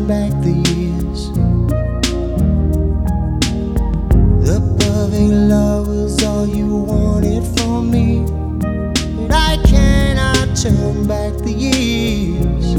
turn back the years. The perfect love was all you wanted from me, but I cannot turn back the years.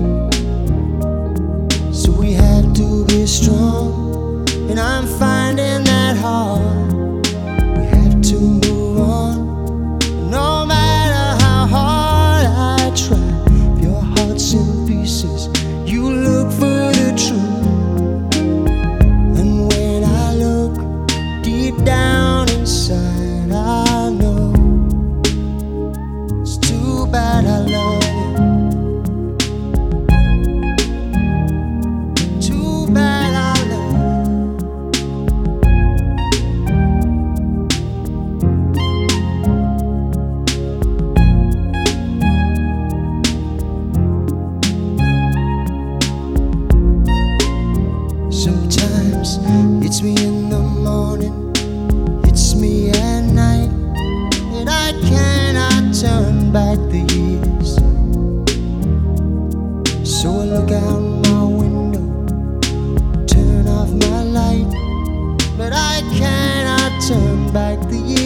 So we have to be strong, and I'm finding that hard. We have to move on, no matter how hard I try. If your heart's in pieces, you look for the truth. And when I look deep down inside, I know it's too bad I love you. Too bad I love you. Sometimes it's me in the morning, it's me at night, and I cannot turn back the years. So I look out my window, turn off my light, but I cannot turn back the years.